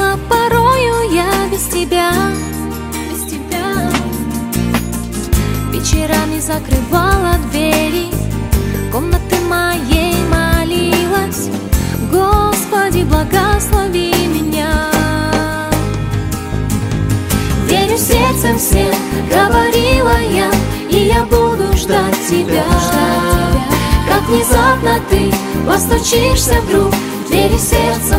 А порою я без тебя, вечерами закрывала двери комнаты моей, молилась: Господи, благослови меня. Верю сердцем всем, говорила я, и я буду ждать тебя. Как внезапно ты постучишься вдруг в двери сердца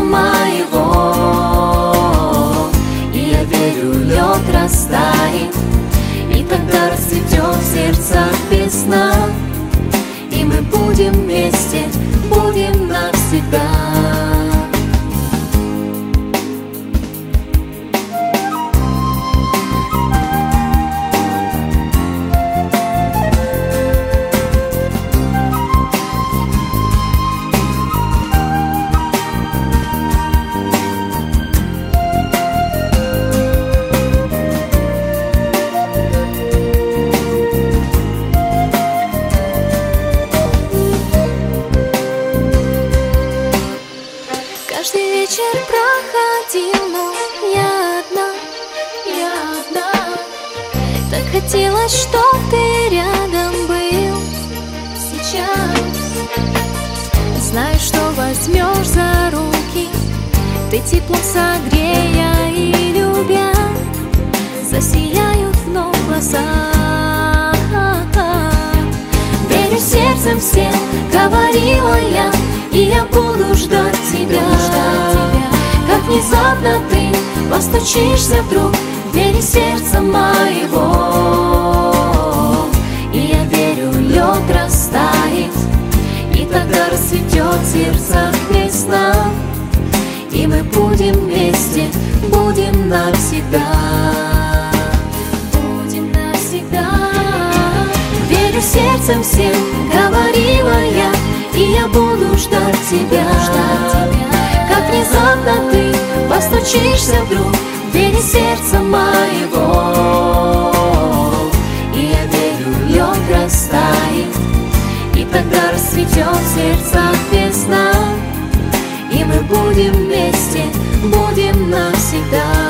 моего, и я верю, лед растает, и тогда расцветет в сердцах весна, и мы будем вместе, будем навсегда. Каждый вечер проходил, но я одна. Так хотелось, чтоб ты рядом был сейчас. Знаю, что возьмешь за руки, ты теплом согрея и любя, засияют вновь глаза. Верю сердцем всем, говорила я, и я буду ждать тебя. Как внезапно ты постучишься вдруг в двери сердца моего, и я верю, лед растает, и тогда расцветет в сердцах весна, и мы будем вместе, будем навсегда. Будем навсегда. Верю сердцем всем, говорила я, и я буду ждать тебя. Как внезапно ты постучишься вдруг в двери сердца моего, и я верю, лед растает, и тогда расцветет в сердцах весна, и мы будем вместе, будем навсегда.